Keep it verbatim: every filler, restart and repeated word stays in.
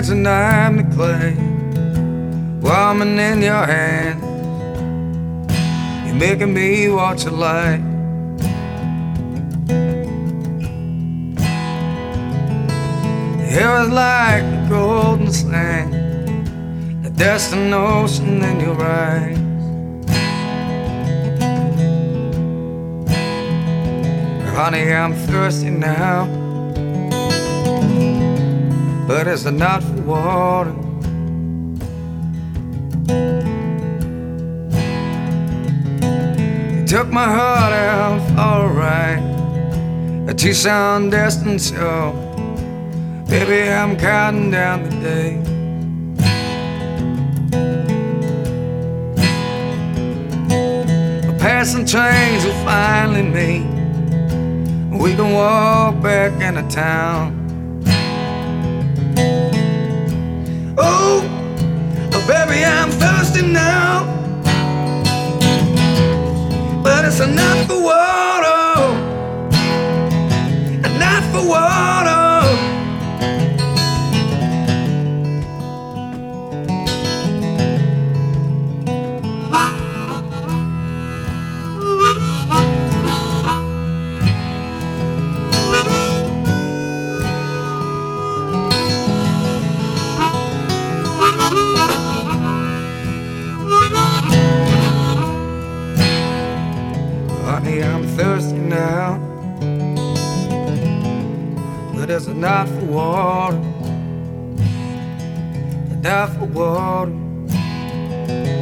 imagine I'm the clay, woman in your hand. You're making me what you like. Your hair is like the golden sand, the destination in your eyes. Honey, I'm thirsty now, but it's not for water. You took my heart out for a ride, a Tucson destined show. Baby, I'm counting down the days. The passing trains will finally meet. We can walk back into town. Oh, oh, baby, I'm thirsty now, but it's not for water, not for water. Honey, I'm thirsty now, but it's not for water, not for water.